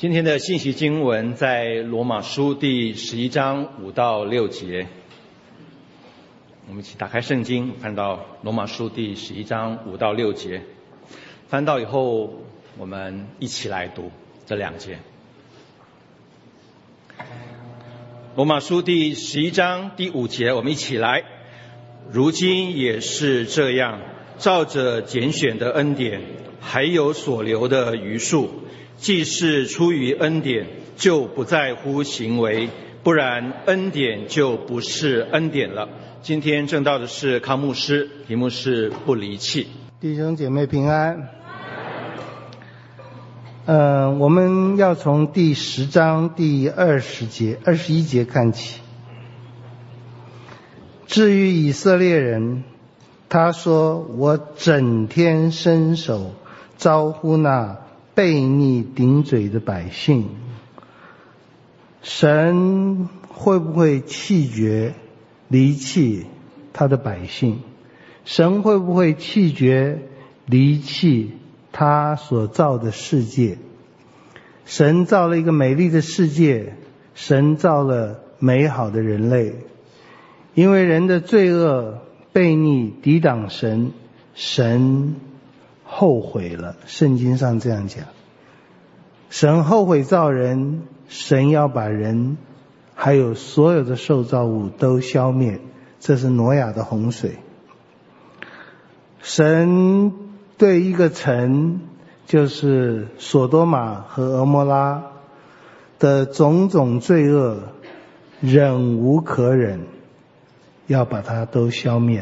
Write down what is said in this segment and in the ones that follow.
今天的信息经文在罗马书第11章5到6节。我们一起打开圣经，翻到罗马书第11章5到6节。翻到以后，我们一起来读这2节。罗马书第11章第5节，我们一起来。如今也是这样，照着拣选的恩典，还有所留的余数，既是出于恩典，就不在乎行为，不然恩典就不是恩典了。今天正道的是康牧师，题目是不离弃。 弟兄姐妹平安。我们要从第10章第21节看起。至于以色列人，他说：我整天伸手招呼那悖逆顶嘴的百姓。神会不会弃绝离弃他的百姓？神会不会弃绝离弃他所造的世界？神造了一个美丽的世界，神造了美好的人类。因为人的罪恶悖逆抵挡神，神后悔了。圣经上这样讲，神后悔造人，神要把人还有所有的受造物都消灭。这是挪亚的洪水。神对一个城，就是所多玛和蛾摩拉的种种罪恶忍无可忍，要把它都消灭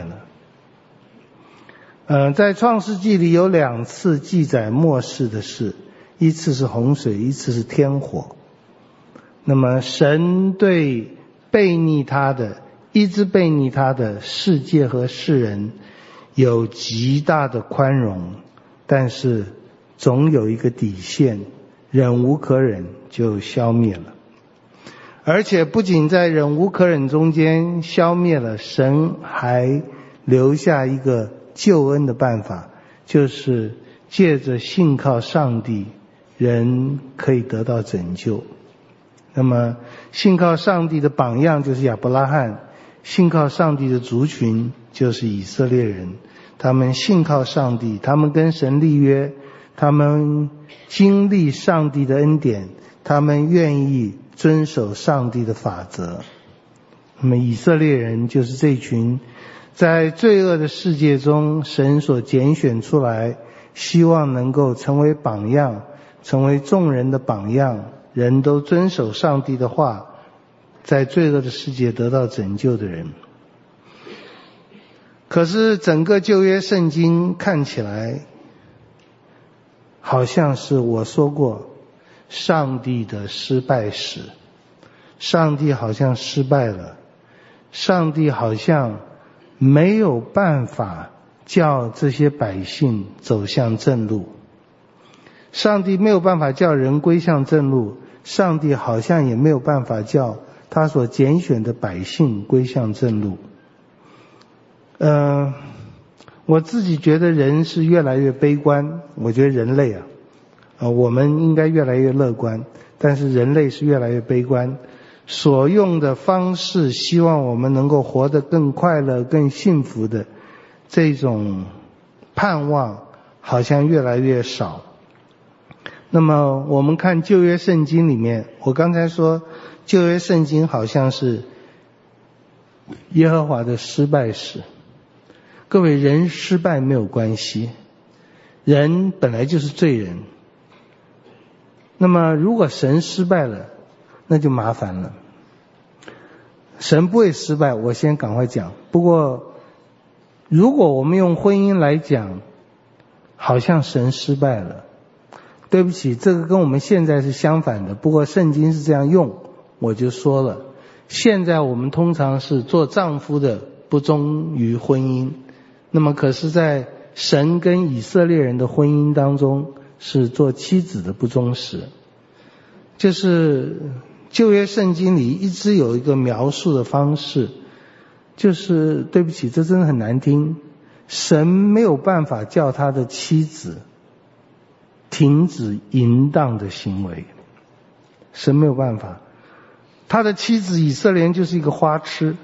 了。在创世纪里有2次记载末世的事，一次是洪水，一次是天火。那么神对悖逆他的一直悖逆他的世界和世人有极大的宽容，但是总有一个底线，忍无可忍就消灭了。而且不仅在忍无可忍中间消灭了，神还留下一个救恩的办法，就是借着信靠上帝，人可以得到拯救。那么信靠上帝的榜样就是亚伯拉罕，信靠上帝的族群就是以色列人。他们信靠上帝，他们跟神立约，他们经历上帝的恩典，他们愿意遵守上帝的法则。那么以色列人就是这群在罪恶的世界中神所拣选出来，希望能够成为榜样，成为众人的榜样，人都遵守上帝的话，在罪恶的世界得到拯救的人。可是整个旧约圣经看起来好像是我说过上帝的失败史，上帝好像失败了，上帝好像没有办法叫这些百姓走向正路，上帝没有办法叫人归向正路，上帝好像也没有办法叫他所拣选的百姓归向正路。我自己觉得人是越来越悲观，我觉得人类我们应该越来越乐观，但是人类是越来越悲观，所用的方式希望我们能够活得更快乐更幸福的这种盼望好像越来越少。那么我们看旧约圣经里面，我刚才说旧约圣经好像是耶和华的失败史。各位，人失败没有关系，人本来就是罪人。那么如果神失败了，那就麻烦了。神不会失败，我先赶快讲。不过如果我们用婚姻来讲，好像神失败了。对不起，这个跟我们现在是相反的，不过圣经是这样用，我就说了。现在我们通常是做丈夫的不忠于婚姻，那么可是在神跟以色列人的婚姻当中，是做妻子的不忠实。就是旧约圣经里一直有一个描述的方式，就是对不起，这真的很难听，神没有办法叫他的妻子停止淫荡的行为。 神没有办法。他的妻子以色列人就是一个花痴，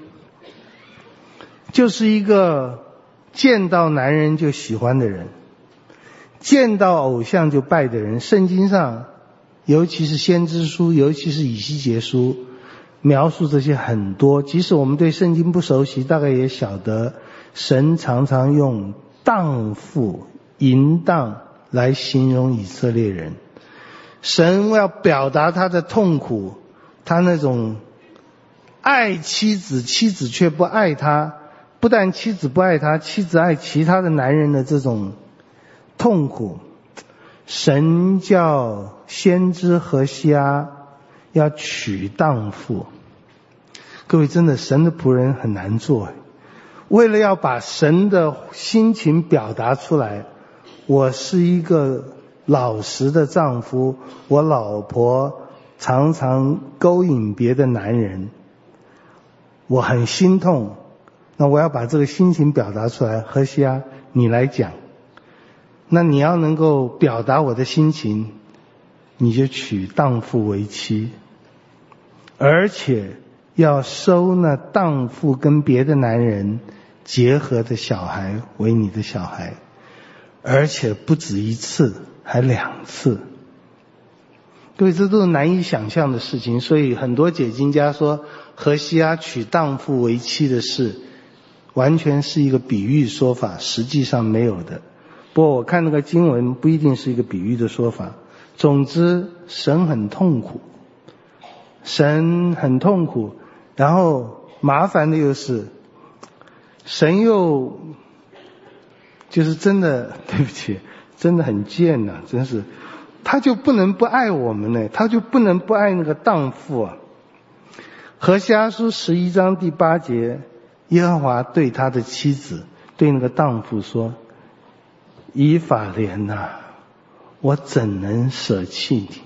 就是一个见到男人就喜欢的人，见到偶像就拜的人。圣经上尤其是先知书，尤其是以西结书，描述这些很多。即使我们对圣经不熟悉，大概也晓得神常常用荡妇淫荡来形容以色列人。神要表达他的痛苦，他那种爱妻子，妻子却不爱他，不但妻子不爱他，妻子爱其他的男人的这种痛苦。神叫先知何西阿要娶荡妇。各位，真的神的仆人很难做。为了要把神的心情表达出来，我是一个老实的丈夫，我老婆常常勾引别的男人，我很心痛，那我要把这个心情表达出来。何西阿，你来讲，那你要能够表达我的心情，你就娶荡妇为妻，而且要收那荡妇跟别的男人结合的小孩为你的小孩，而且不止一次，还2次。各位，这都是难以想象的事情。所以很多解经家说何西阿娶荡妇为妻的事完全是一个比喻说法，实际上没有的。不过我看那个经文不一定是一个比喻的说法。总之神很痛苦，神很痛苦。然后麻烦的又是神又就是真的，对不起，真的很贱呐，真是，他就不能不爱我们呢，他就不能不爱那个荡妇啊。何西阿书11章第8节，耶和华对他的妻子，对那个荡妇说：以法莲呐，我怎能舍弃你？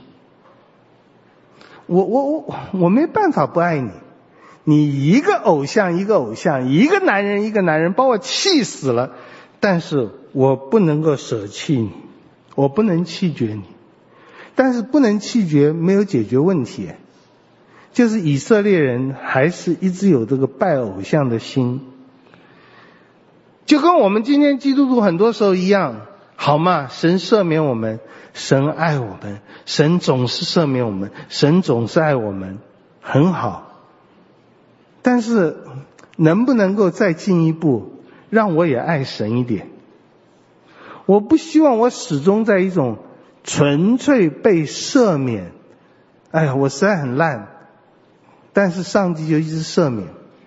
我没办法不爱你。你一个偶像一个偶像，一个男人一个男人，把我气死了。但是我不能够舍弃你，我不能弃绝你。但是不能弃绝没有解决问题，就是以色列人还是一直有这个拜偶像的心，就跟我们今天基督徒很多时候一样。好嘛，神赦免我们，神爱我们，神总是赦免我们，神总是爱我们，很好。但是能不能够再进一步，让我也爱神一点？我不希望我始终在一种纯粹被赦免，哎呀，我实在很烂，但是上帝就一直赦免。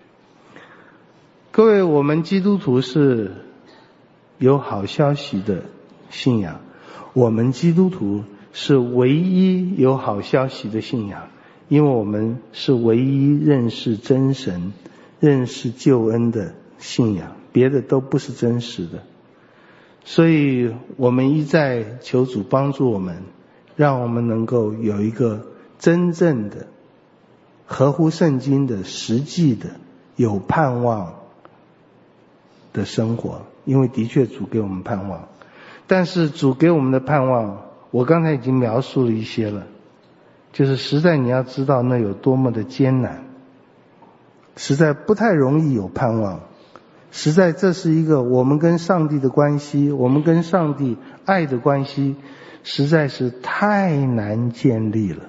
各位，我们基督徒是有好消息的信仰，我们基督徒是唯一有好消息的信仰，因为我们是唯一认识真神、认识救恩的信仰，别的都不是真实的。所以我们一再求主帮助我们，让我们能够有一个真正的合乎圣经的实际的有盼望的生活。因为的确主给我们盼望，但是主给我们的盼望我刚才已经描述了一些了，就是实在你要知道那有多么的艰难，实在不太容易有盼望，实在这是一个我们跟上帝的关系，我们跟上帝爱的关系实在是太难建立了。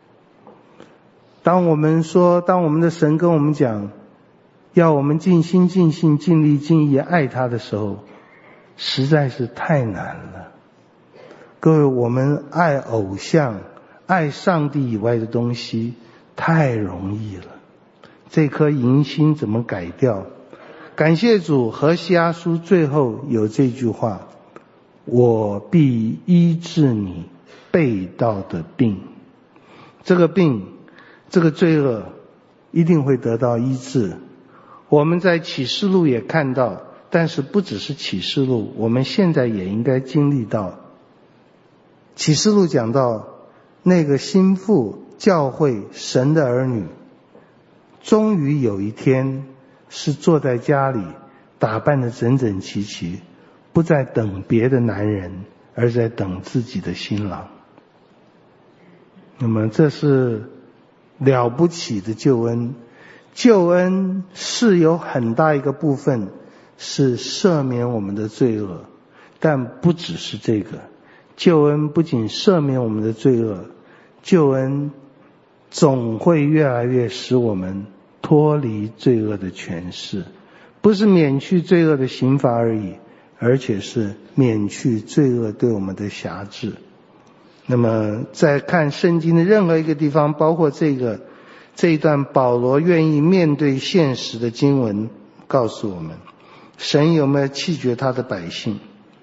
当我们的神跟我们讲要我们尽心尽性尽力尽意爱他的时候，实在是太难了。各位，我们爱偶像爱上帝以外的东西太容易了，这颗银心怎么改掉？感谢主，何西阿书最后有这句话：我必医治你背道的病。这个病，这个罪恶一定会得到医治。我们在启示录也看到，但是不只是启示录，我们现在也应该经历到。启示录讲到那个心腹教会神的儿女，终于有一天是坐在家里打扮得整整齐齐，不再等别的男人，而在等自己的新郎。 那么这是了不起的救恩。救恩是有很大一个部分是赦免我们的罪恶，但不只是这个。救恩不仅赦免我们的罪恶，救恩总会越来越使我们脱离罪恶的权势，不是免去罪恶的刑罚而已，而且是免去罪恶对我们的辖制。那么在看圣经的任何一个地方，包括这一段保罗愿意面对现实的经文，告诉我们神有没有弃绝他的百姓？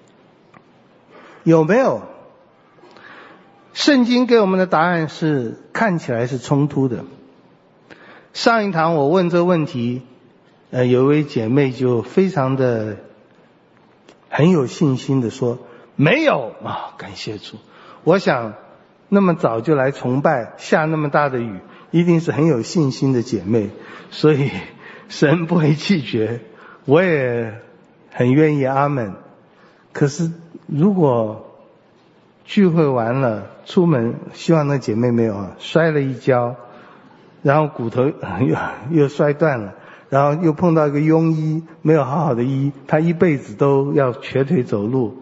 有没有？圣经给我们的答案是看起来是冲突的。上一堂我问这个问题，有一位姐妹就非常的很有信心的说没有啊，感谢主。我想那么早就来崇拜，下那么大的雨，一定是很有信心的姐妹，所以神不会弃绝，我也很愿意阿们。可是如果聚会完了出门，希望那姐妹没有摔了一跤，然后骨头又摔断了，然后又碰到一个庸医，没有好好的医，她一辈子都要瘸腿走路。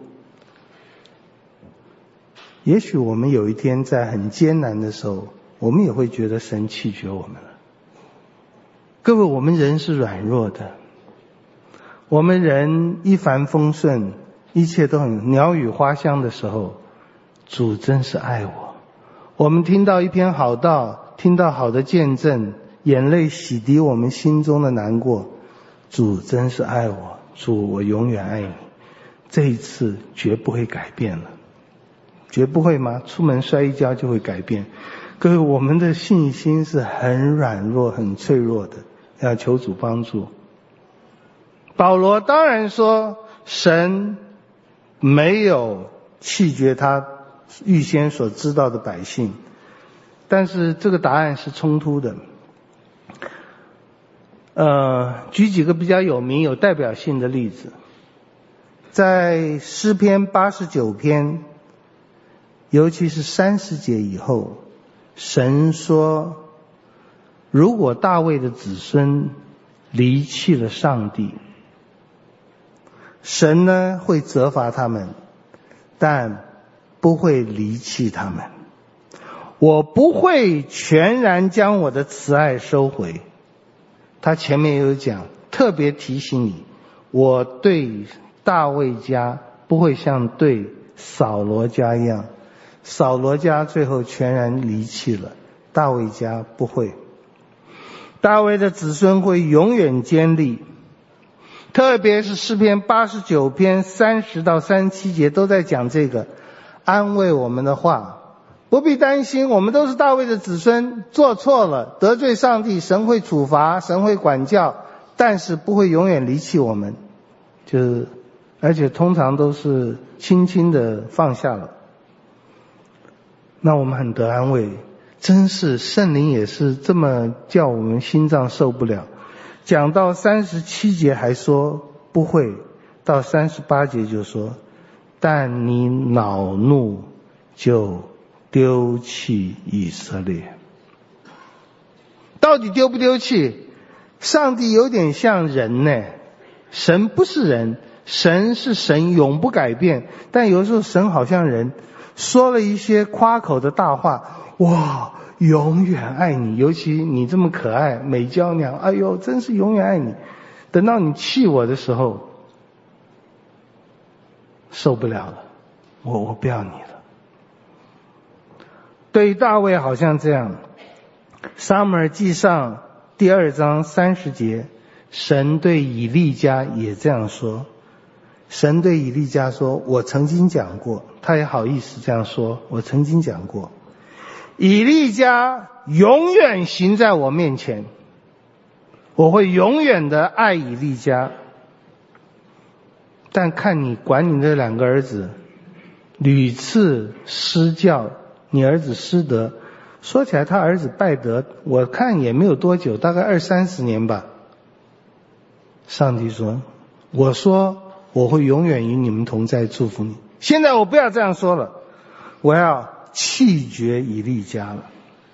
也许我们有一天在很艰难的时候，我们也会觉得神弃绝我们了。各位，我们人是软弱的，我们人一帆风顺，一切都很鸟语花香的时候，主真是爱我。我们听到一篇好道，听到好的见证，眼泪洗涤我们心中的难过，主真是爱我，主我永远爱你。这一次绝不会改变了。绝不会吗？出门摔一跤就会改变？各位，我们的信心是很软弱很脆弱的，要求主帮助。保罗当然说神没有弃绝他预先所知道的百姓，但是这个答案是冲突的。举几个比较有名有代表性的例子。在诗篇89篇，尤其是30节以后，神说如果大卫的子孙离弃了上帝，神呢会责罚他们，但不会离弃他们。我不会全然将我的慈爱收回。他前面有讲，特别提醒你，我对大卫家不会像对扫罗家一样，扫罗家最后全然离弃了，大卫家不会。大卫的子孙会永远坚立，特别是诗篇89篇30到37节都在讲这个，安慰我们的话。不必担心，我们都是大卫的子孙，做错了得罪上帝，神会处罚，神会管教，但是不会永远离弃我们，而且通常都是轻轻的放下了。那我们很得安慰，真是圣灵也是这么叫我们心脏受不了。讲到37节还说不会，到38节就说但你恼怒就丢弃以色列。到底丢不丢弃？上帝有点像人呢，神不是人，神是神，永不改变，但有时候神好像人，说了一些夸口的大话，哇，永远爱你，尤其你这么可爱美娇娘，哎呦真是永远爱你。等到你气我的时候，受不了了，我不要你了。对大卫好像这样，撒母耳记上第2章30节，神对以利家也这样说。神对以利家说，我曾经讲过，他也好意思这样说，我曾经讲过，以利家永远行在我面前，我会永远的爱以利家。但看你管你这2个儿子屡次失教，你儿子失德，说起来他儿子败德，我看也没有多久，大概20-30年吧。上帝说，我说我会永远与你们同在，祝福你。现在我不要这样说了，我要弃绝以利家了。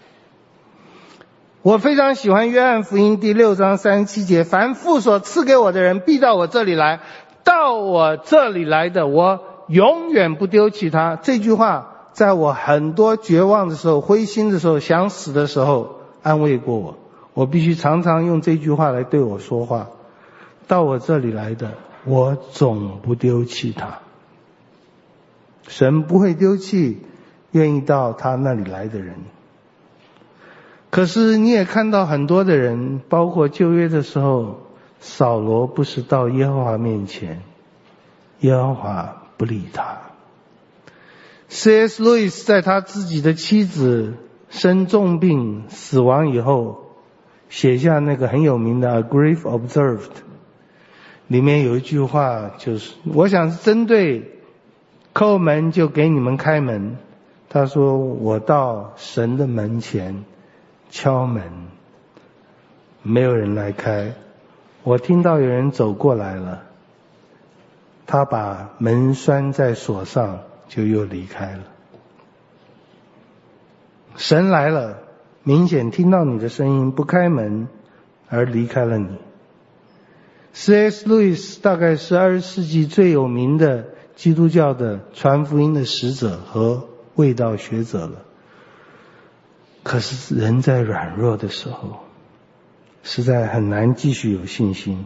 我非常喜欢约翰福音第6章37节，凡父所赐给我的人必到我这里来，到我这里来的我永远不丢弃他。这句话在我很多绝望的时候、灰心的时候、想死的时候安慰过我。我必须常常用这句话来对我说话，到我这里来的我总不丢弃他。神不会丢弃愿意到他那里来的人。可是你也看到很多的人，包括旧约的时候，扫罗不是到耶和华面前，耶和华不理他。C.S. 路易斯在他自己的妻子生重病死亡以后，写下那个很有名的 A Grief Observed， 里面有一句话，就是我想是针对叩门就给你们开门。他说，我到神的门前敲门，没有人来开，我听到有人走过来了，他把门拴在锁上，就又离开了。神来了，明显听到你的声音，不开门而离开了你。C.S. 路易斯大概是20世纪最有名的基督教的传福音的使者和卫道学者了。可是人在软弱的时候，实在很难继续有信心。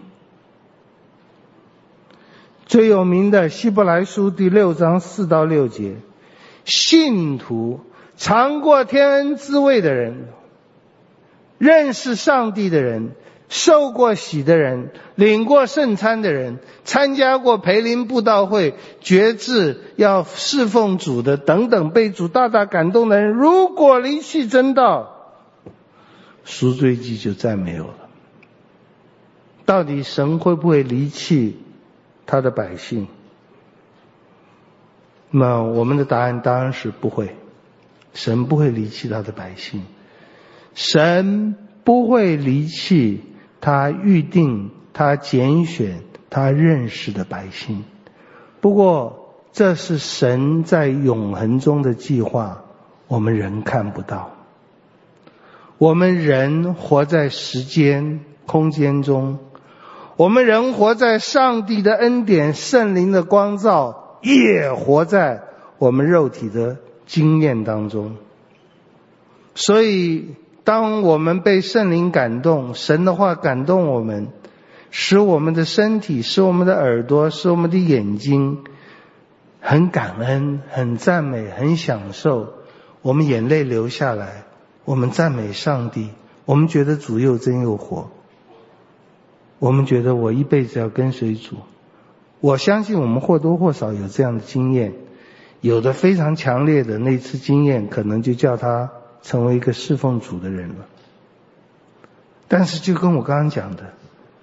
最有名的希伯来书第6章4到6节，信徒尝过天恩滋味的人，认识上帝的人，受过洗的人，领过圣餐的人，参加过培灵布道会，决志要侍奉主的等等，被主大大感动的人，如果离弃真道，赎罪祭就再没有了。到底神会不会离弃他的百姓？那我们的答案当然是不会。神不会离弃他的百姓，神不会离弃他预定、他拣选、他认识的百姓。不过这是神在永恒中的计划，我们人看不到。我们人活在时间空间中，我们人活在上帝的恩典、圣灵的光照，也活在我们肉体的经验当中。所以当我们被圣灵感动，神的话感动我们，使我们的身体，使我们的耳朵，使我们的眼睛很感恩，很赞美，很享受，我们眼泪流下来，我们赞美上帝，我们觉得主又真又活，我们觉得我一辈子要跟随主。我相信我们或多或少有这样的经验，有的非常强烈的，那次经验可能就叫他成为一个侍奉主的人了。但是就跟我刚刚讲的，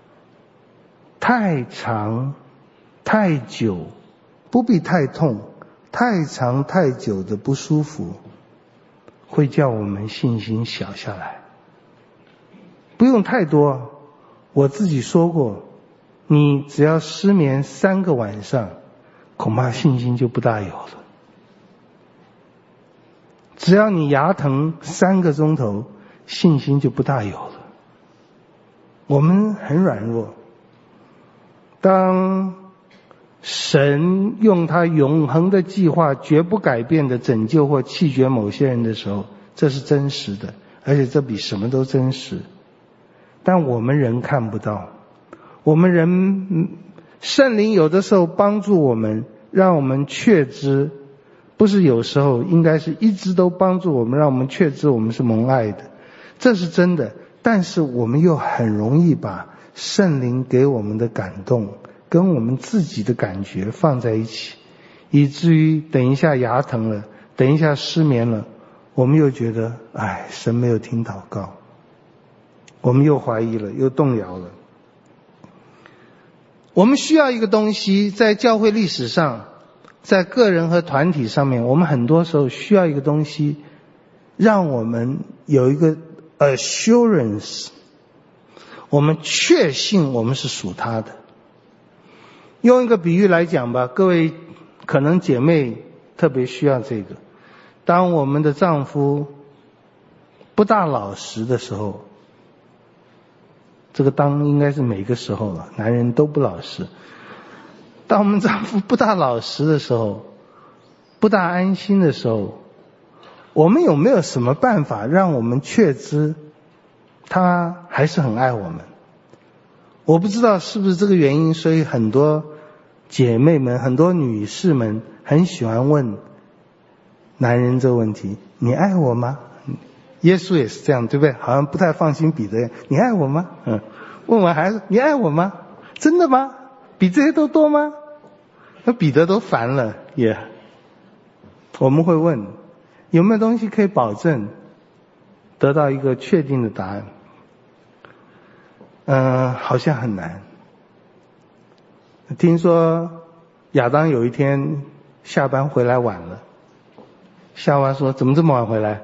太长太久，不必太痛，太长太久的不舒服会叫我们信心小下来。不用太多，我自己说过，你只要失眠3个晚上，恐怕信心就不大有了。只要你牙疼3个钟头，信心就不大有了。我们很软弱，当神用他永恒的计划绝不改变的拯救或弃绝某些人的时候，这是真实的，而且这比什么都真实。但我们人看不到，我们人圣灵有的时候帮助我们，让我们确知，不是有时候，应该是一直都帮助我们，让我们确知我们是蒙爱的，这是真的。但是我们又很容易把圣灵给我们的感动跟我们自己的感觉放在一起，以至于等一下牙疼了，等一下失眠了，我们又觉得神没有听祷告，我们又怀疑了，又动摇了。我们需要一个东西，在教会历史上，在个人和团体上面，我们很多时候需要一个东西，让我们有一个 assurance， 我们确信我们是属他的。用一个比喻来讲吧，各位可能姐妹特别需要这个。 当我们的丈夫不大老实的时候，这个当应该是每个时候了，男人都不老实。当我们丈夫不大老实的时候，不大安心的时候，我们有没有什么办法让我们确知他还是很爱我们？我不知道是不是这个原因，所以很多姐妹们、很多女士们很喜欢问男人这个问题：你爱我吗？耶稣也是这样，对不对？好像不太放心彼得，你爱我吗？问完还是你爱我吗？真的吗？比这些都多吗？那彼得都烦了也。我们会问有没有东西可以保证得到一个确定的答案？好像很难。听说亚当有一天下班回来晚了，夏娃说：怎么这么晚回来？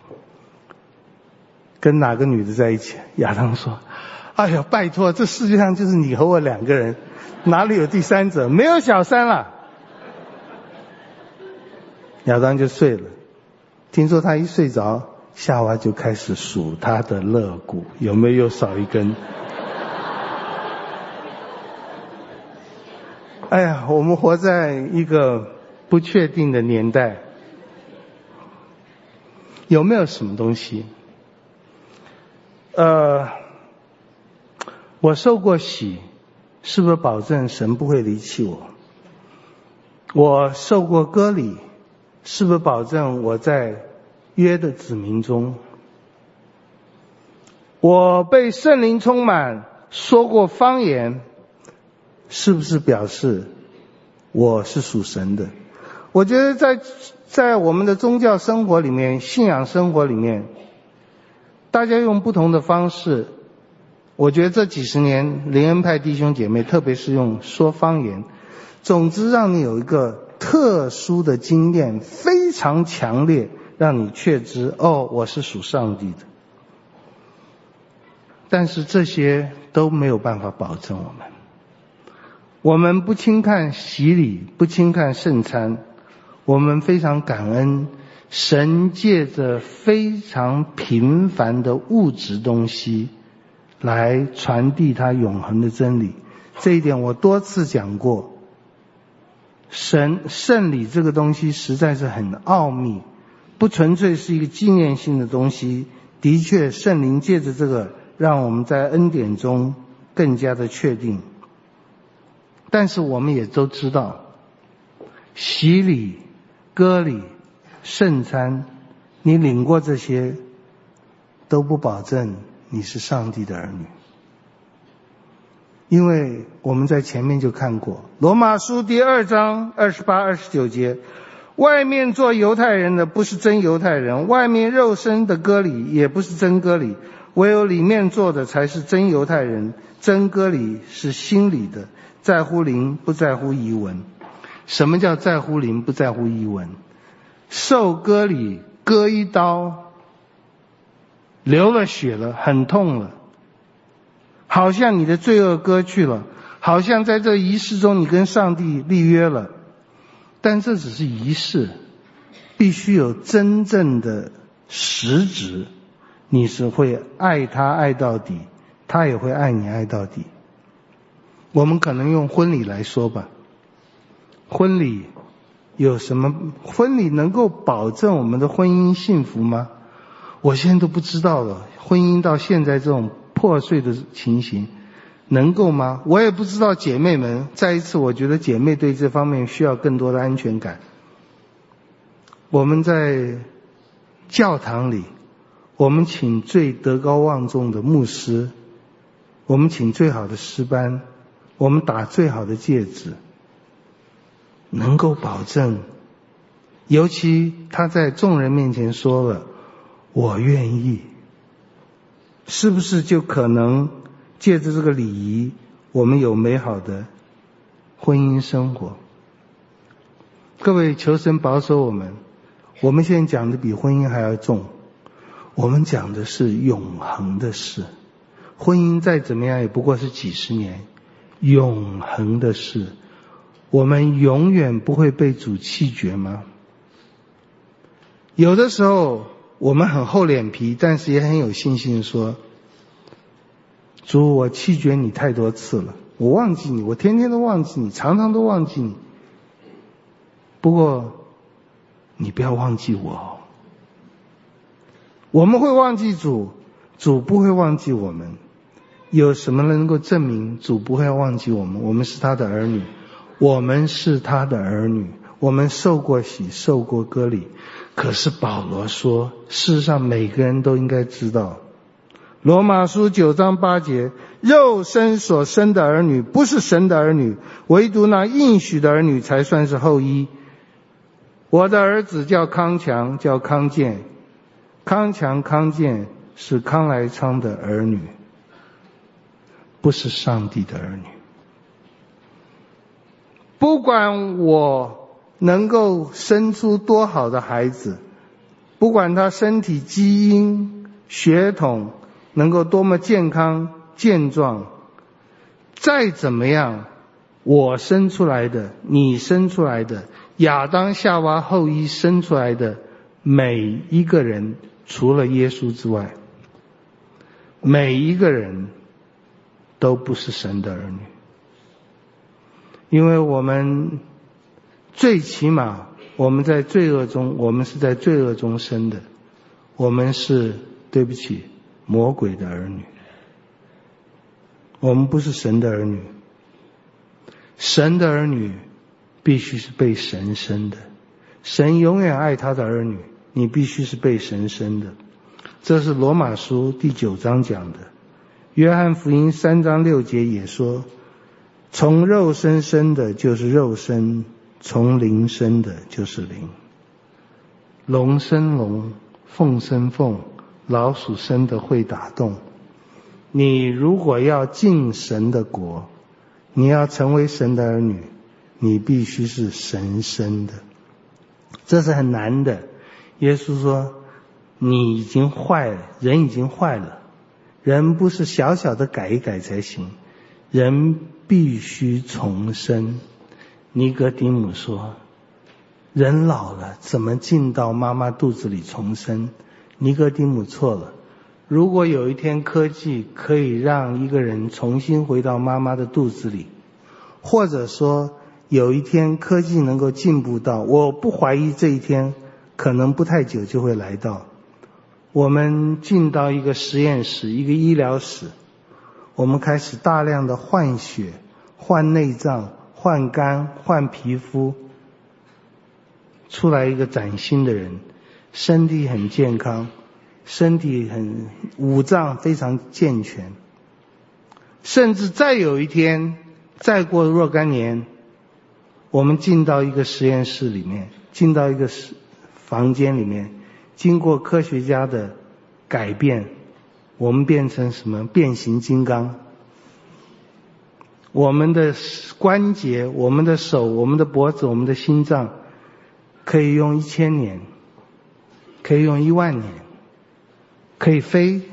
跟哪个女的在一起？亚当说：哎呀，拜托，这世界上就是你和我两个人，哪里有第三者？没有小三了。亚当就睡了。听说他一睡着，夏娃就开始数他的肋骨，有没有又少一根？哎呀，我们活在一个不确定的年代，有没有什么东西？我受过洗，是不是保证神不会离弃我？我受过割礼，是不是保证我在约的子民中？我被圣灵充满，说过方言，是不是表示我是属神的？我觉得在我们的宗教生活里面、信仰生活里面，大家用不同的方式，我觉得这几十年灵恩派弟兄姐妹，特别是用说方言，总之让你有一个特殊的经验，非常强烈，让你确知我是属上帝的。但是这些都没有办法保证我们。我们不轻看洗礼，不轻看圣餐，我们非常感恩神借着非常平凡的物质东西来传递他永恒的真理。这一点我多次讲过，圣礼这个东西实在是很奥秘，不纯粹是一个纪念性的东西。的确圣灵借着这个让我们在恩典中更加的确定。但是我们也都知道，洗礼、割礼、圣餐，你领过这些都不保证你是上帝的儿女。因为我们在前面就看过罗马书第2章28、29节，外面做犹太人的不是真犹太人，外面肉身的割礼也不是真割礼，唯有里面做的才是真犹太人。真割礼是心里的，在乎灵不在乎仪文。什么叫在乎灵不在乎仪文？受割礼割一刀，流了血了，很痛了，好像你的罪恶割去了，好像在这仪式中你跟上帝立约了。但这只是仪式，必须有真正的实质，你是会爱他爱到底，他也会爱你爱到底。我们可能用婚礼来说吧，婚礼有什么？婚礼能够保证我们的婚姻幸福吗？我现在都不知道了，婚姻到现在这种破碎的情形能够吗？我也不知道。姐妹们，再一次我觉得姐妹对这方面需要更多的安全感。我们在教堂里，我们请最德高望重的牧师，我们请最好的诗班，我们打最好的戒指，能够保证，尤其他在众人面前说了我愿意，是不是就可能借着这个礼仪，我们有美好的婚姻生活？各位，求神保守我们。我们现在讲的比婚姻还要重，我们讲的是永恒的事。婚姻再怎么样也不过是几十年，永恒的事，我们永远不会被主弃绝吗？ 有的时候我们很厚脸皮，但是也很有信心说，主，我弃绝你太多次了，我忘记你，我天天都忘记你，常常都忘记你。不过你不要忘记我哦。我们会忘记主，主不会忘记我们。有什么能够证明主不会忘记我们？我们是他的儿女，我们是他的儿女，我们受过洗，受过割礼。可是保罗说，事实上每个人都应该知道，罗马书9章8节，肉身所生的儿女不是神的儿女，唯独那应许的儿女才算是后裔。我的儿子叫康强，叫康健。康强康健是康来昌的儿女，不是上帝的儿女。不管我能够生出多好的孩子，不管他身体基因血统能够多么健康健壮，再怎么样，我生出来的，你生出来的，亚当夏娃后裔生出来的每一个人，除了耶稣之外，每一个人都不是神的儿女。因为我们最起码我们在罪恶中，我们是在罪恶中生的，我们是，对不起，魔鬼的儿女，我们不是神的儿女。神的儿女必须是被神生的，神永远爱他的儿女，你必须是被神生的。这是罗马书第9章讲的。约翰福音3章6节也说，从肉身生的就是肉身，从灵生的就是灵。龙生龙，凤生凤，老鼠生的会打洞。你如果要进神的国，你要成为神的儿女，你必须是神生的。这是很难的。耶稣说，你已经坏了，人已经坏了，人不是小小的改一改才行，人必须重生。尼哥底母说，人老了怎么进到妈妈肚子里重生？尼哥底母错了。如果有一天科技可以让一个人重新回到妈妈的肚子里，或者说有一天科技能够进步到，我不怀疑这一天可能不太久就会来到，我们进到一个实验室，一个医疗室，我们开始大量的换血、换内脏、换肝、换皮肤，出来一个崭新的人，身体很健康，身体很五脏非常健全。甚至再有一天，再过若干年，我们进到一个实验室里面，进到一个房间里面，经过科学家的改变，我们变成什么？变形金刚。我们的关节、我们的手、我们的脖子、我们的心脏可以用1000年，可以用10000年，可以飞。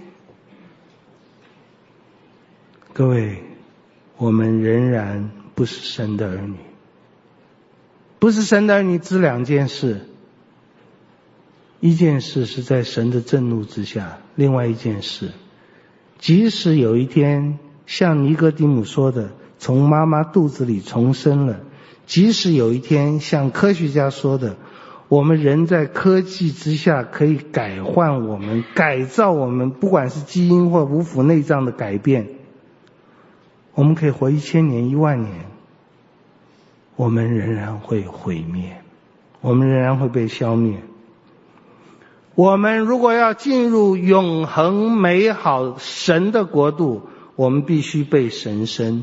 各位，我们仍然不是神的儿女。不是神的儿女只两件事，一件事是在神的震怒之下，另外一件事，即使有一天像尼哥底母说的，从妈妈肚子里重生了，即使有一天像科学家说的，我们人在科技之下可以改换我们、改造我们，不管是基因或五腑内脏的改变，我们可以活1000年、10000年，我们仍然会毁灭，我们仍然会被消灭。我们如果要进入永恒美好神的国度，我们必须被神生。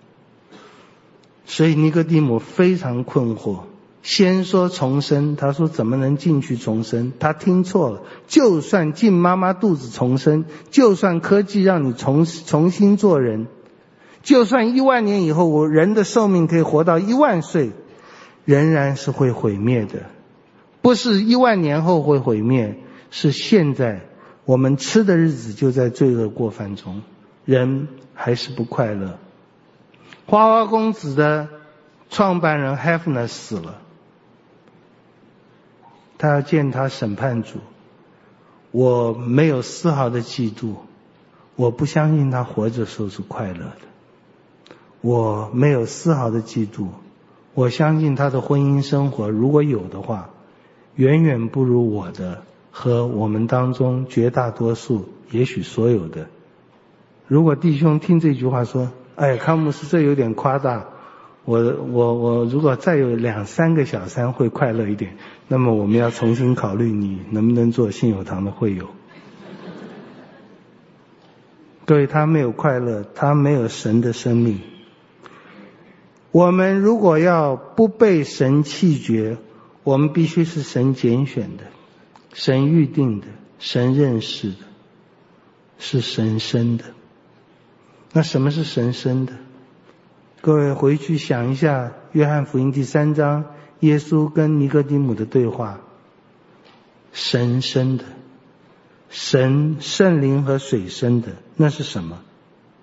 所以尼哥底母非常困惑，先说重生，他说怎么能进去重生？他听错了，就算进妈妈肚子重生，就算科技让你重新做人，就算10000年以后我人的寿命可以活到10000岁，仍然是会毁灭的。不是10000年后会毁灭，是现在我们吃的日子就在罪恶过犯中，人还是不快乐。花花公子的创办人 Hefner 死了， 他要见他审判主。我没有丝毫的嫉妒，我不相信他活着时候是快乐的。我没有丝毫的嫉妒，我相信他的婚姻生活如果有的话，远远不如我的和我们当中绝大多数，也许所有的。如果弟兄听这句话说，哎，康牧师这有点夸大，我如果再有2-3个小三会快乐一点，那么我们要重新考虑你能不能做信友堂的会友。各位，他没有快乐，他没有神的生命。我们如果要不被神弃绝，我们必须是神拣选的，神预定的，神认识的，是神生的。那什么是神生的？各位回去想一下约翰福音第3章耶稣跟尼哥底母的对话，神生的，神圣灵和水生的，那是什么？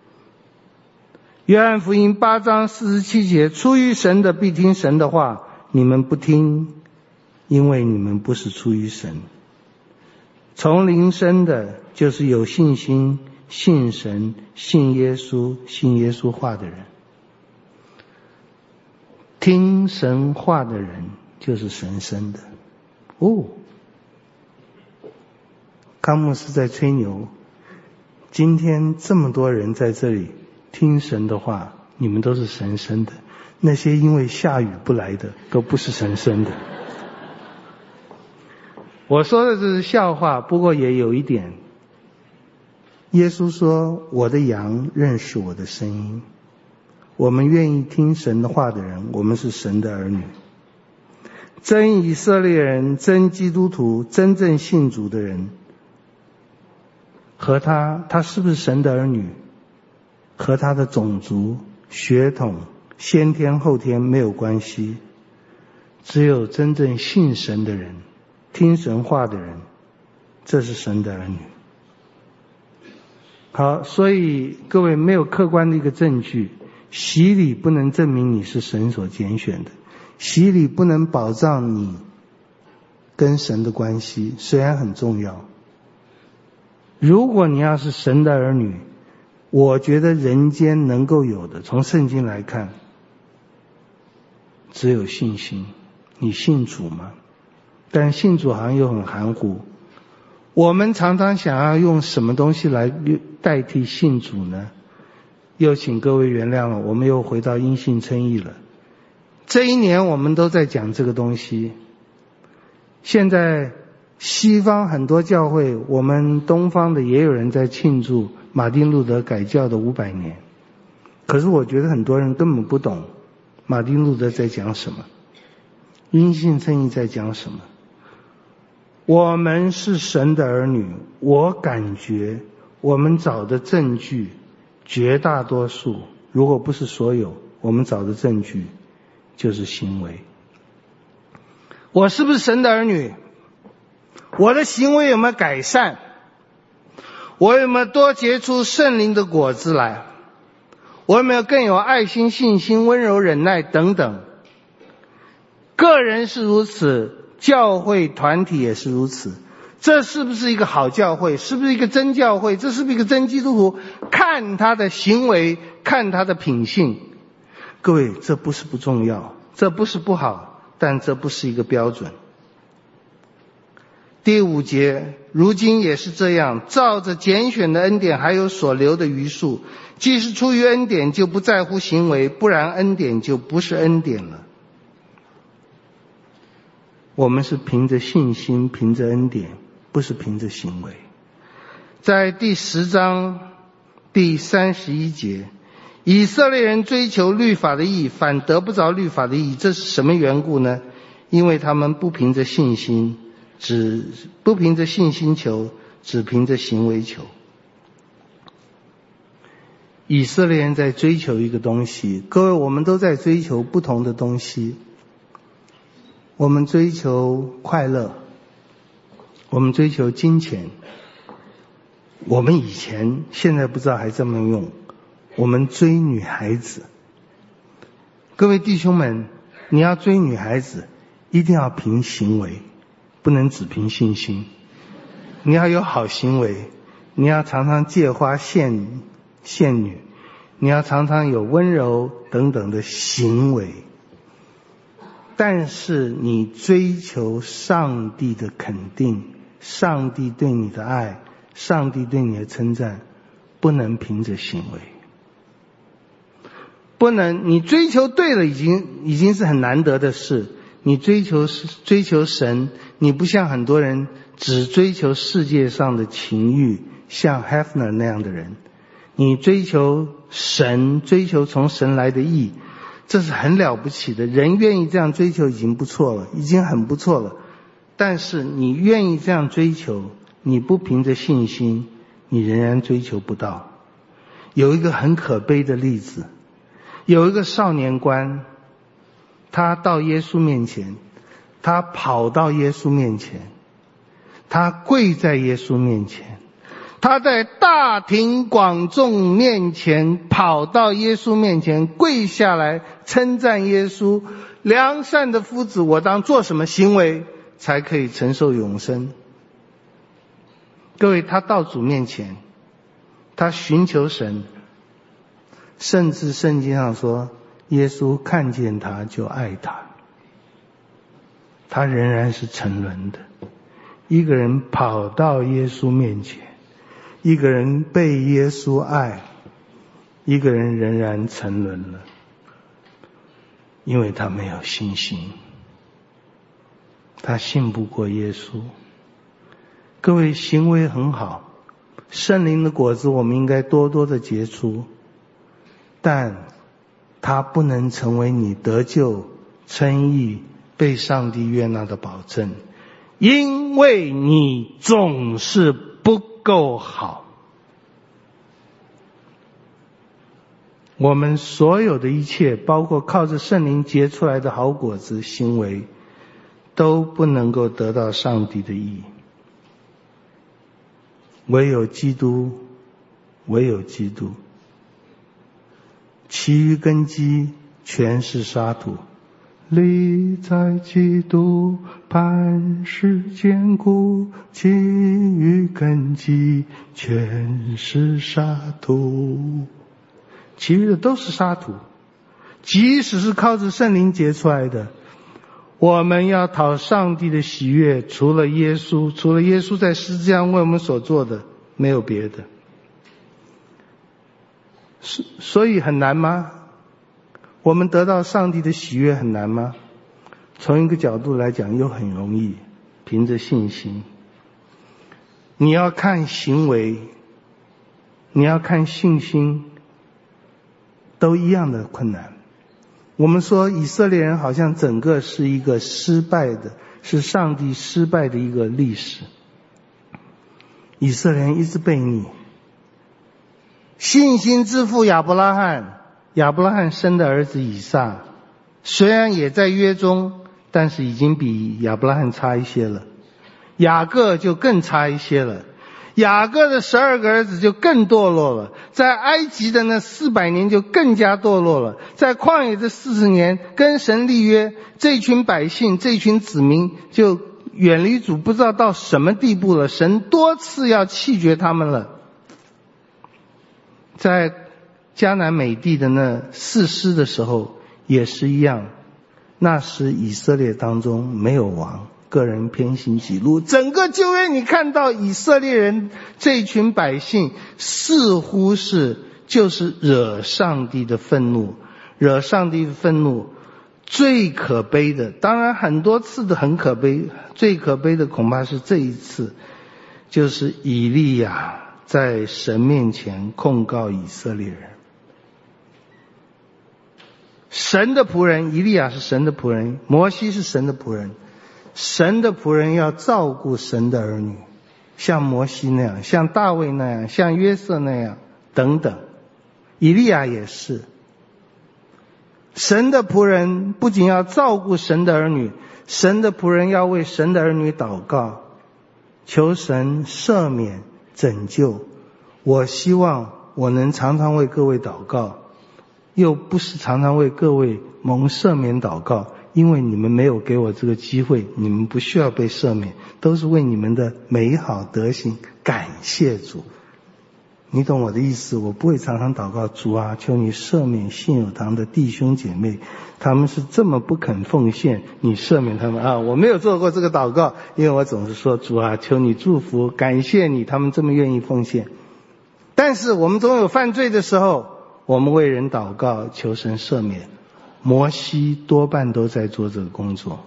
约翰福音8章47节，出于神的必听神的话，你们不听，因为你们不是出于神。从灵生的就是有信心，信神，信耶稣，信耶稣话的人。听神话的人就是神生的。康牧师在吹牛，今天这么多人在这里听神的话，你们都是神生的，那些因为下雨不来的都不是神生的。我说的这是笑话，不过也有一点。耶稣说，我的羊认识我的声音。我们愿意听神的话的人，我们是神的儿女。真以色列人，真基督徒，真正信主的人，和他是不是神的儿女，和他的种族、血统、先天后天没有关系。只有真正信神的人，听神话的人，这是神的儿女。好，所以各位，没有客观的一个证据，洗礼不能证明你是神所拣选的，洗礼不能保障你跟神的关系，虽然很重要。如果你要是神的儿女，我觉得人间能够有的，从圣经来看，只有信心。你信主吗？但信主好像又很含糊。我们常常想要用什么东西来代替信主呢？又请各位原谅了，我们又回到因信称义了。这一年我们都在讲这个东西。现在西方很多教会，我们东方的也有人在庆祝马丁路德改教的500年。可是我觉得很多人根本不懂马丁路德在讲什么，因信称义在讲什么。我们是神的儿女，我感觉我们找的证据，绝大多数，如果不是所有，我们找的证据就是行为。我是不是神的儿女？我的行为有没有改善？我有没有多结出圣灵的果子来？我有没有更有爱心、信心、温柔、忍耐等等？个人是如此，教会团体也是如此。这是不是一个好教会？是不是一个真教会？这是不是一个真基督徒？看他的行为，看他的品性。各位，这不是不重要，这不是不好，但这不是一个标准。第5节，如今也是这样，照着拣选的恩典还有所留的余数，既是出于恩典，就不在乎行为，不然恩典就不是恩典了。我们是凭着信心，凭着恩典，不是凭着行为。在第10章第31节，以色列人追求律法的义，反得不着律法的义，这是什么缘故呢？因为他们不凭着信心，不凭着信心求，只凭着行为求。以色列人在追求一个东西，各位，我们都在追求不同的东西。我们追求快乐，我们追求金钱，我们以前现在不知道还这么用，我们追女孩子。各位弟兄们，你要追女孩子一定要凭行为， 不能只凭信心，你要有好行为，你要常常借花献女，你要常常有温柔等等的行为。但是你追求上帝的肯定，上帝对你的爱，上帝对你的称赞，不能凭着行为。不能，你追求对了已经是很难得的事。你追求神，你不像很多人只追求世界上的情欲，像 Hefner 那样的人。你追求神，追求从神来的义，这是很了不起的。人愿意这样追求已经不错了，已经很不错了。但是你愿意这样追求，你不凭着信心，你仍然追求不到。有一个很可悲的例子，有一个少年官，他到耶稣面前，他跑到耶稣面前，他跪在耶稣面前，他在大庭广众面前跑到耶稣面前跪下来称赞耶稣，良善的夫子，我当做什么行为才可以承受永生？各位，他到主面前，他寻求神，甚至圣经上说耶稣看见他就爱他，他仍然是沉沦的。一个人跑到耶稣面前，一个人被耶稣爱，一个人仍然沉沦了，因为他没有信心，他信不过耶稣。各位，行为很好，圣灵的果子我们应该多多的结出，但它不能成为你得救、称义、被上帝悦纳的保证，因为你总是不够好。我们所有的一切，包括靠着圣灵结出来的好果子行为，都不能够得到上帝的义。唯有基督，唯有基督，其余根基全是沙土。立在基督，磐石坚固，其余根基全是沙土。其余的都是沙土，即使是靠着圣灵结出来的，我们要讨上帝的喜悦，除了耶稣在十字架上为我们所做的，没有别的。所以很难吗？我们得到上帝的喜悦很难吗？从一个角度来讲又很容易，凭着信心。你要看行为，你要看信心，都一样的困难。我们说以色列人好像整个是一个失败的，是上帝失败的一个历史。以色列人一直悖逆。信心之父亚伯拉罕生的儿子以撒，虽然也在约中，但是已经比亚伯拉罕差一些了。雅各就更差一些了。雅各的12个儿子就更堕落了，在埃及的那400年就更加堕落了，在旷野的40年跟神立约，这群百姓这群子民就远离主不知道到什么地步了，神多次要弃绝他们了。在迦南美地的那4师的时候也是一样，那时以色列当中没有王，个人偏行己路。整个旧约你看到以色列人这群百姓似乎是就是惹上帝的愤怒，惹上帝的愤怒。最可悲的，当然很多次的很可悲，最可悲的恐怕是这一次，就是以利亚在神面前控告以色列人。神的仆人，以利亚是神的仆人，摩西是神的仆人。神的仆人要照顾神的儿女，像摩西那样，像大卫那样，像约瑟那样等等。以利亚也是。神的仆人不仅要照顾神的儿女，神的仆人要为神的儿女祷告，求神赦免拯救。我希望我能常常为各位祷告，又不是常常为各位蒙赦免祷告， 因为你们没有给我这个机会，你们不需要被赦免，都是为你们的美好德行感谢主。你懂我的意思，我不会常常祷告，主啊，求你赦免信友堂的弟兄姐妹，他们是这么不肯奉献，你赦免他们啊！我没有做过这个祷告，因为我总是说，主啊，求你祝福，感谢你，他们这么愿意奉献。但是我们总有犯罪的时候，我们为人祷告，求神赦免。摩西多半都在做这个工作，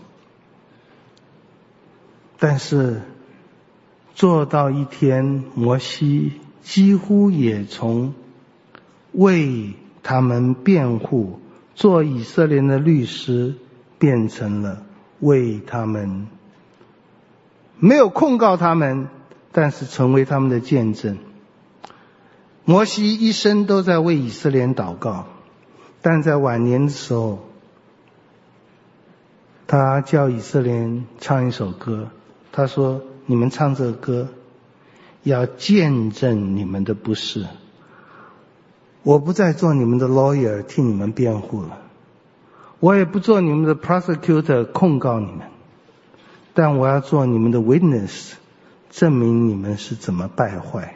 但是做到一天，摩西几乎也从为他们辩护、做以色列人的律师，变成了为他们，没有控告他们，但是成为他们的见证。摩西一生都在为以色列人祷告，但在晚年的时候，他叫以色列人唱一首歌，他说，你们唱这个歌要见证你们的不是，我不再做你们的 lawyer 替你们辩护了，我也不做你们的 prosecutor 控告你们，但我要做你们的 witness 证明你们是怎么败坏。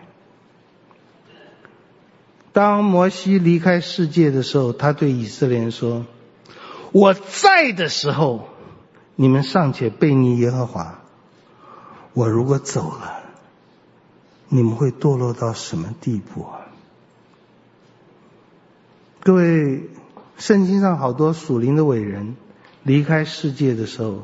当摩西离开世界的时候，他对以色列人说，我在的时候你们尚且悖逆耶和华，我如果走了，你们会堕落到什么地步啊？各位，圣经上好多属灵的伟人离开世界的时候，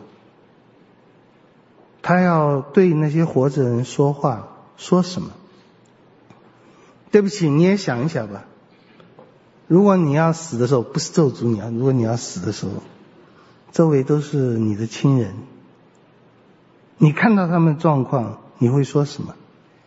他要对那些活着的人说话，说什么？对不起，你也想一想吧，如果你要死的时候，不是咒诅你啊，如果你要死的时候，周围都是你的亲人，你看到他们的状况，你会说什么？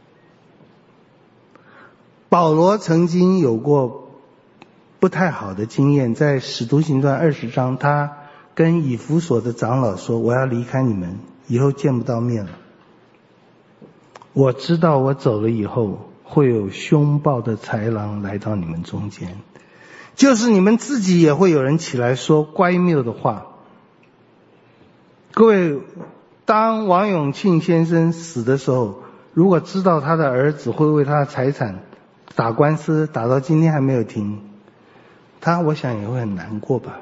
保罗曾经有过不太好的经验，在使徒行传20章，他跟以弗所的长老说，我要离开你们，以后见不到面了。我知道我走了以后，会有凶暴的豺狼来到你们中间，就是你们自己也会有人起来说乖谬的话。各位，当王永庆先生死的时候，如果知道他的儿子会为他的财产打官司，打到今天还没有停，我想也会很难过吧。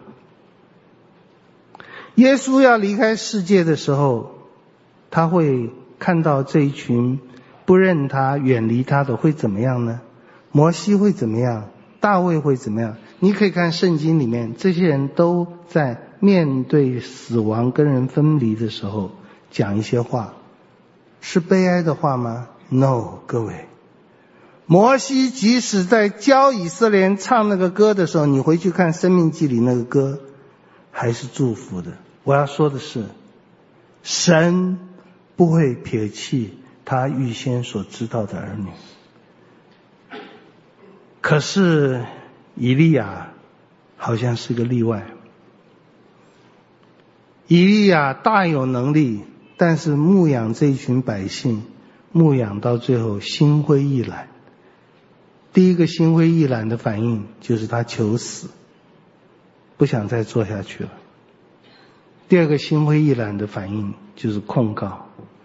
耶稣要离开世界的时候，他会看到这一群不认他、远离他的会怎么样呢？摩西会怎么样？大卫会怎么样？你可以看圣经里面，这些人都在面对死亡跟人分离的时候讲一些话，是悲哀的话吗？ No， 各位，摩西即使在教以色列人唱那个歌的时候，你回去看申命记里那个歌，还是祝福的。我要说的是，神不会撇弃他预先所知道的儿女。可是以利亚好像是个例外。以利亚大有能力，但是牧养这一群百姓，牧养到最后心灰意懒。第一个心灰意懒的反应就是他求死，不想再做下去了。第二个心灰意懒的反应就是控告。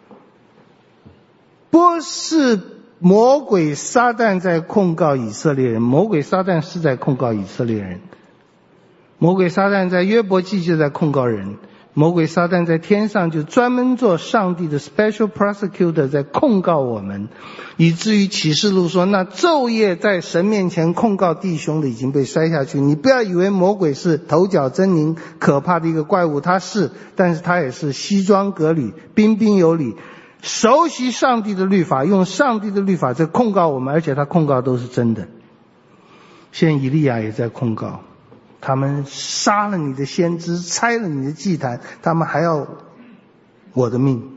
不是魔鬼撒旦在控告以色列人，魔鬼撒旦是在控告以色列人。魔鬼撒旦在约伯记就在控告人，魔鬼撒旦在天上就专门做上帝的 special prosecutor 在控告我们，以至于启示录说，那昼夜在神面前控告弟兄的已经被摔下去。你不要以为魔鬼是头角狰狞可怕的一个怪物，他是，但是他也是西装革履、彬彬有礼，熟悉上帝的律法，用上帝的律法在控告我们，而且他控告都是真的。现在以利亚也在控告，他们杀了你的先知，拆了你的祭坛，他们还要我的命。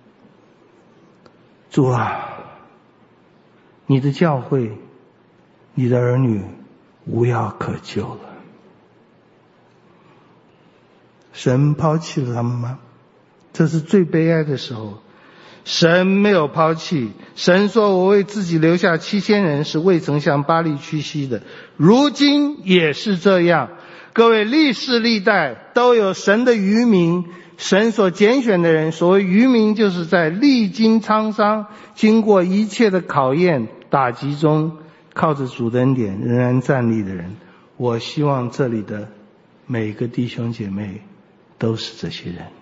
主啊，你的教会，你的儿女无药可救了。神抛弃了他们吗？这是最悲哀的时候。神没有抛弃，神说，我为自己留下7000人是未曾向巴力屈膝的，如今也是这样。 各位，历世历代都有神的余民，神所拣选的人。所谓余民，就是在历经沧桑，经过一切的考验打击中，靠着主的恩典仍然站立的人。我希望这里的每个弟兄姐妹都是这些人，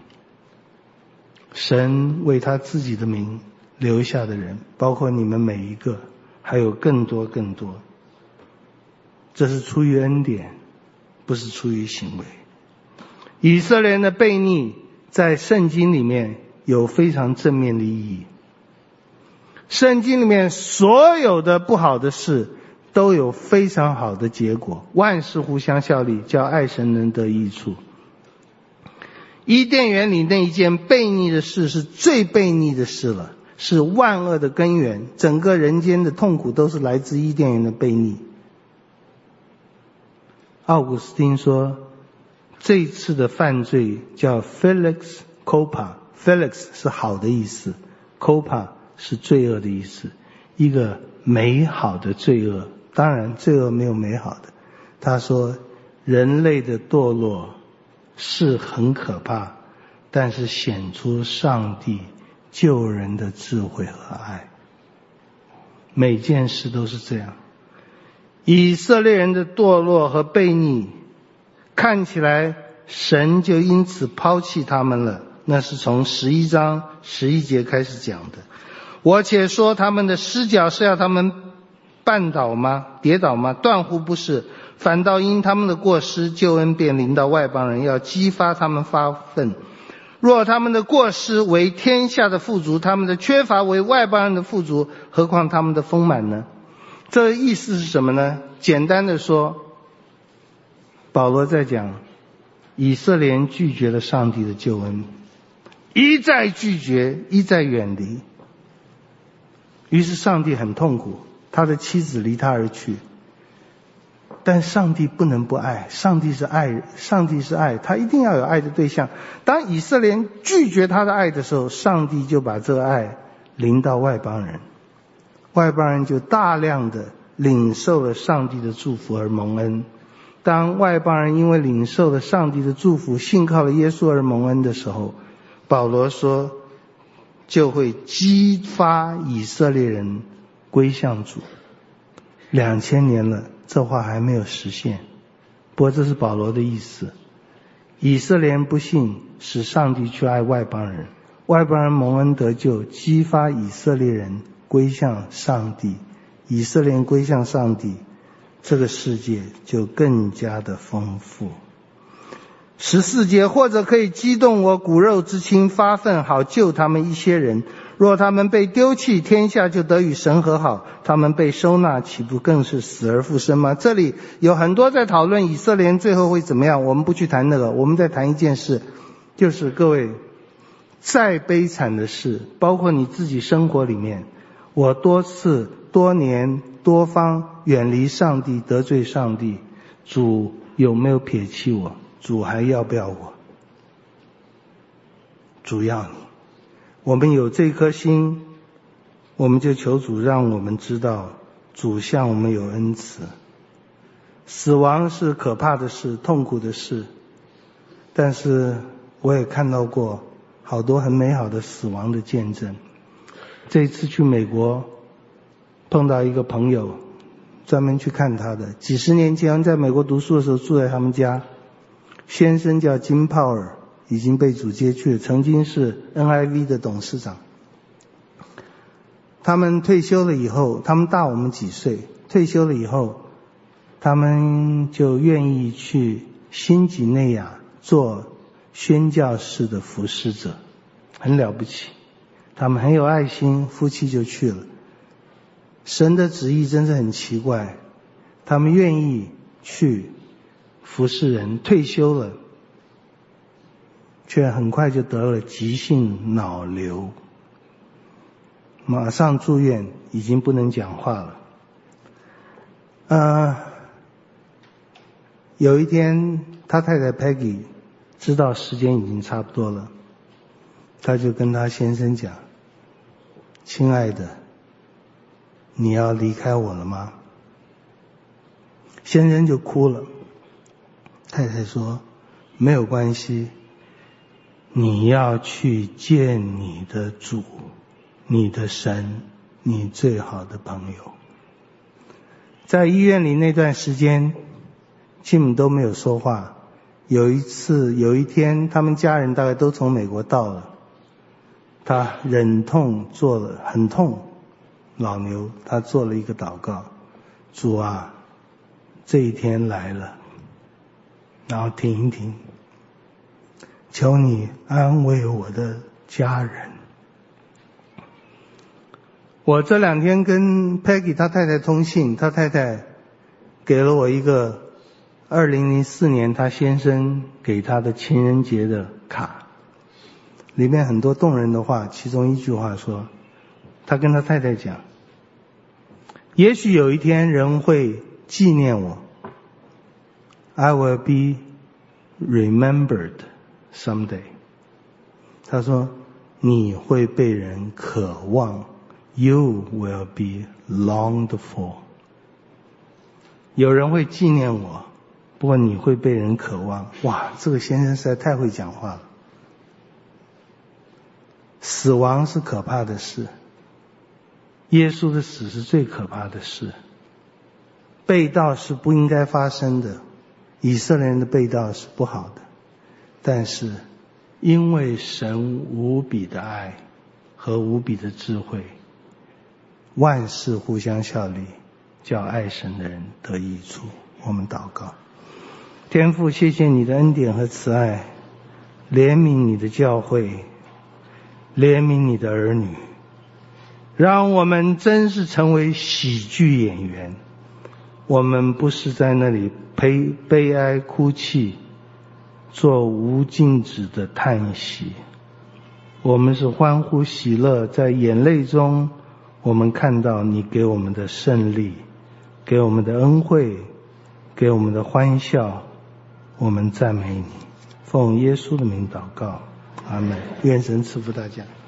神为他自己的名留下的人，包括你们每一个，还有更多更多。这是出于恩典，不是出于行为。以色列人的悖逆在圣经里面有非常正面的意义。圣经里面所有的不好的事都有非常好的结果，万事互相效力，叫爱神人得益处。伊甸园里那一件悖逆的事是最悖逆的事了，是万恶的根源，整个人间的痛苦都是来自伊甸园的悖逆。奥古斯丁说，这一次的犯罪叫 Felix Culpa，Felix 是好的意思， Culpa 是罪恶的意思，一个美好的罪恶。当然罪恶没有美好的。他说人类的堕落是很可怕，但是显出上帝救人的智慧和爱。每件事都是这样。以色列人的堕落和悖逆，看起来神就因此抛弃他们了，那是从11章11节开始讲的。我且说他们的失脚是要他们绊倒吗？跌倒吗？断乎不是，反倒因他们的过失，救恩便临到外邦人，要激发他们发愤。若他们的过失为天下的富足，他们的缺乏为外邦人的富足，何况他们的丰满呢？这个意思是什么呢？简单的说，保罗在讲以色列人拒绝了上帝的救恩，一再拒绝，一再远离，于是上帝很痛苦，他的妻子离他而去。但上帝不能不爱，上帝是爱，上帝是爱，他一定要有爱的对象。当以色列人拒绝他的爱的时候，上帝就把这个爱临到外邦人，外邦人就大量的领受了上帝的祝福而蒙恩。当外邦人因为领受了上帝的祝福，信靠了耶稣而蒙恩的时候，保罗说就会激发以色列人归向主。2000年了，这话还没有实现，不过这是保罗的意思。以色列人不信，使上帝去爱外邦人，外邦人蒙恩得救，激发以色列人归向上帝，以色列人归向上帝，这个世界就更加的丰富。14节，或者可以激动我骨肉之亲，发愤好救他们一些人。若他们被丢弃，天下就得与神和好；他们被收纳，岂不更是死而复生吗？这里有很多在讨论以色列人最后会怎么样，我们不去谈那个，我们在谈一件事，就是各位，再悲惨的事，包括你自己生活里面，我多次多年多方远离上帝，得罪上帝，主有没有撇弃我？主还要不要我？主要你。我们有这颗心，我们就求主让我们知道主向我们有恩慈。死亡是可怕的事，痛苦的事，但是我也看到过好多很美好的死亡的见证。这次去美国碰到一个朋友，专门去看他的，几十年前在美国读书的时候住在他们家，先生叫金炮尔，已经被主接去了，曾经是 NIV 的董事长。他们退休了以后，他们大我们几岁，退休了以后他们就愿意去新几内亚做宣教士的服侍者，很了不起，他们很有爱心，夫妻就去了。神的旨意真是很奇怪，他们愿意去服侍人，退休了，却很快就得了急性脑瘤，马上住院，已经不能讲话了。有一天他太太 Peggy 知道时间已经差不多了，他就跟他先生讲，亲爱的，你要离开我了吗？先生就哭了， 太太说没有关系，你要去见你的主，你的神，你最好的朋友。在医院里那段时间Jim都没有说话。有一天他们家人大概都从美国到了，他忍痛做了，很痛，老牛他做了一个祷告，主啊，这一天来了，然后停一停，求你安慰我的家人。我这2天跟 Peggy 他太太通信，他太太给了我一个2004年他先生给他的情人节的卡，里面很多动人的话，其中一句话说，他跟他太太讲，也许有一天人会纪念我， I will be remembered someday。 他说你会被人渴望， You will be longed for。 有人会纪念我，不过你会被人渴望。哇，这个先生实在太会讲话了。死亡是可怕的事，耶稣的死是最可怕的事。背道是不应该发生的，以色列人的背道是不好的，但是因为神无比的爱和无比的智慧，万事互相效力，叫爱神的人得益处。我们祷告。天父，谢谢你的恩典和慈爱，怜悯你的教会，怜悯你的儿女，让我们真是成为喜剧演员。我们不是在那里悲哀哭泣，做无尽止的叹息，我们是欢呼喜乐，在眼泪中我们看到你给我们的胜利，给我们的恩惠，给我们的欢笑。我们赞美你，奉耶稣的名祷告，阿们。愿神赐福大家。